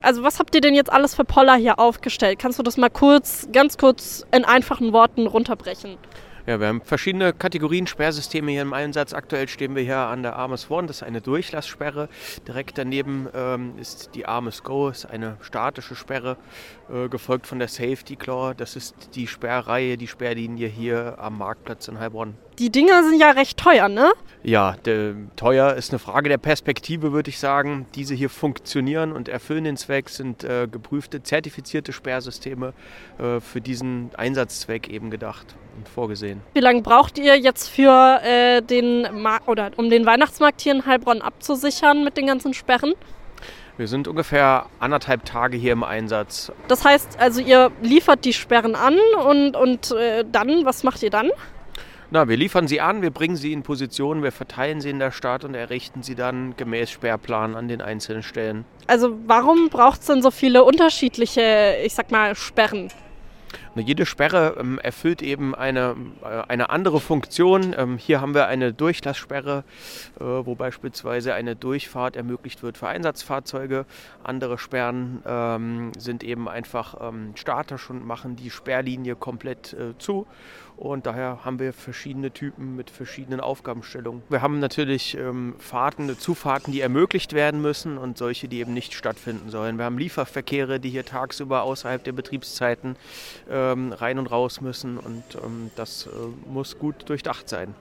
Also was habt ihr denn jetzt alles für Poller hier aufgestellt? Kannst du das mal ganz kurz in einfachen Worten runterbrechen? Ja, wir haben verschiedene Kategorien Sperrsysteme hier im Einsatz. Aktuell stehen wir hier an der Armis One, das ist eine Durchlassperre. Direkt daneben ist die Armis Go, das ist eine statische Sperre, gefolgt von der Safety Claw. Das ist die Sperrreihe, die Sperrlinie hier am Marktplatz in Heilbronn. Die Dinger sind ja recht teuer, ne? Ja, teuer ist eine Frage der Perspektive, würde ich sagen. Diese hier funktionieren und erfüllen den Zweck, sind geprüfte, zertifizierte Sperrsysteme für diesen Einsatzzweck eben gedacht und vorgesehen. Wie lange braucht ihr jetzt für um den Weihnachtsmarkt hier in Heilbronn abzusichern mit den ganzen Sperren? Wir sind ungefähr 1,5 Tage hier im Einsatz. Das heißt, also ihr liefert die Sperren an und dann, was macht ihr dann? Na, wir liefern sie an, wir bringen sie in Position, wir verteilen sie in der Stadt und errichten sie dann gemäß Sperrplan an den einzelnen Stellen. Also warum braucht es denn so viele unterschiedliche, ich sag mal, Sperren? Jede Sperre erfüllt eben eine andere Funktion. Hier haben wir eine Durchlasssperre, wo beispielsweise eine Durchfahrt ermöglicht wird für Einsatzfahrzeuge. Andere Sperren sind eben einfach statisch und machen die Sperrlinie komplett zu. Und daher haben wir verschiedene Typen mit verschiedenen Aufgabenstellungen. Wir haben natürlich Zufahrten, die ermöglicht werden müssen und solche, die eben nicht stattfinden sollen. Wir haben Lieferverkehre, die hier tagsüber außerhalb der Betriebszeiten rein und raus müssen und das muss gut durchdacht sein.